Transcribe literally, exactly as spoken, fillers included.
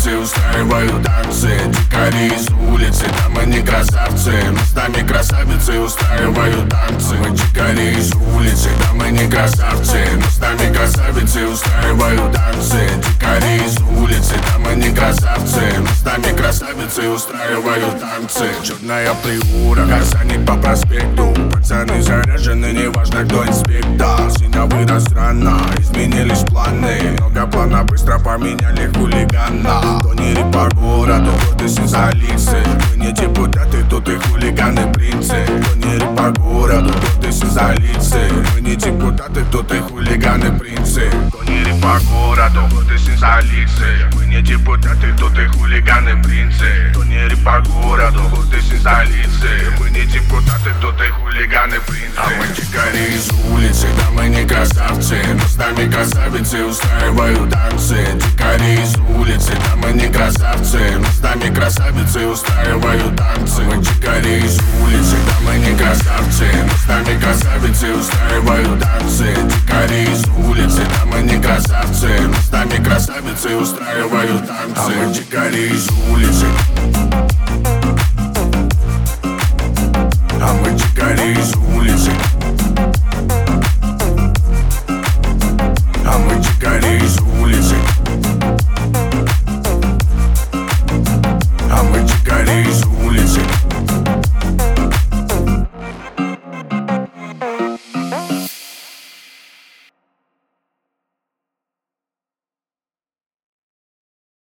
красавицы устраивают танцы. Дикари из улицы, там они красавцы. Мы с нами красавицы устраивают танцы. Мы дикари из улицы, там они красавцы. Мы с нами красавицы устраивают танцы. Дикари из улицы, там они красавцы. Мы с нами красавицы устраивают танцы. Черная приура, горсаник по проспекту. Пацаны заряжены, неважно кто инспектор. Синя вырос рано, изменились планы. Много плана быстро поменяли хулигана. То не по городу, вот и столицы. Мы не депутаты, тут и хулиганы принцы. То не по городу, вот и столицы. Мы не депутаты, тут и хулиганы принцы. То не по городу, вот и столицы. Мы не депутаты, тут и хулиганы принцы. То не по городу, вот и столицы. Мы не депутаты, тут и хулиганы принцы. А мы дикари из улицы, да мы не красавцы. Но с нами красавицы устраивают танцы. Дикари из улицы, да мы не красавцы. Но с нами красавицы устраивают танцы. Мы дикари из улицы, да мы не красавцы. Но с нами красавицы устраивают танцы. Дикари из улицы, да мы не красавцы. Но с нами красавицы устраивают танцы. А мы дикари из улицы.